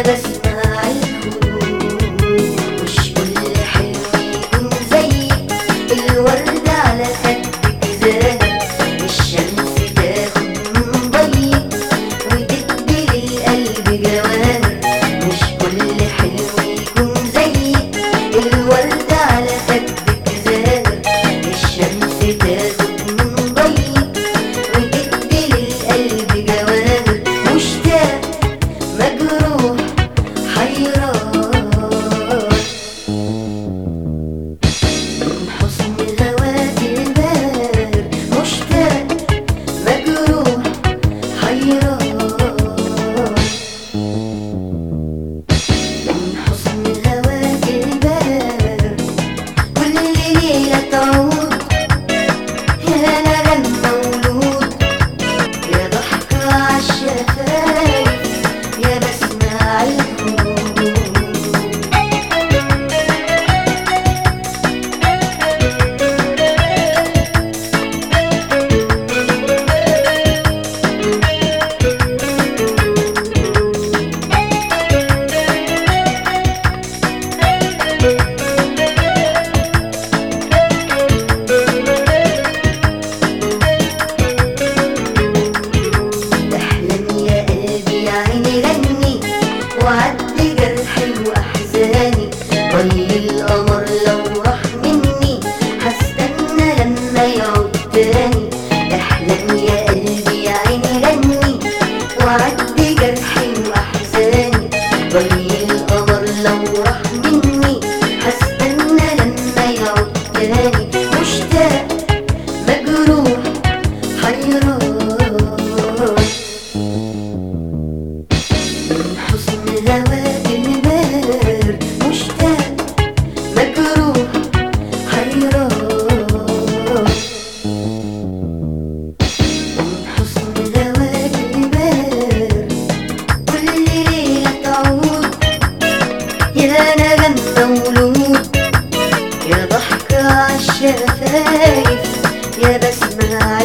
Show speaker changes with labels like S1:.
S1: بسمع الهدوء. مش كل حلو يكون زيك، الورد على خدك زاهر، الشمس تاخد من ضيق وتدي للقلب جواهر. مش كل حلو يكون زيك، الورد على خدك زاهر، الشمس تاخد من ضيق وتدي للقلب جواهر. مشتاق مجروح حيران من حسن هواك الباهر. مشتاق مجروح حيران من حسن هواك الباهر. كل ليلة تعود يا نغم مولود، يا ضحكة عالشفايف، يا بسمع الهدوء. احلم يا قلبي يا عيني غني، وعدي جرحي واحزاني. ضل القمر لو راح مني، هستنى لما يعود تاني. احلم يا قلبي يا عيني غني، وعدي جرحي واحزاني. ضل القمر لو راح مني، هستنى لما يعود تاني. مشتاق مجروح حيران من حسن هواك الباهر. مشتاق مجروح حيران من حسن هواك الباهر. كل ليلة تعود يا نغم مولود، يا ضحكة عالشفايف، يا بسمع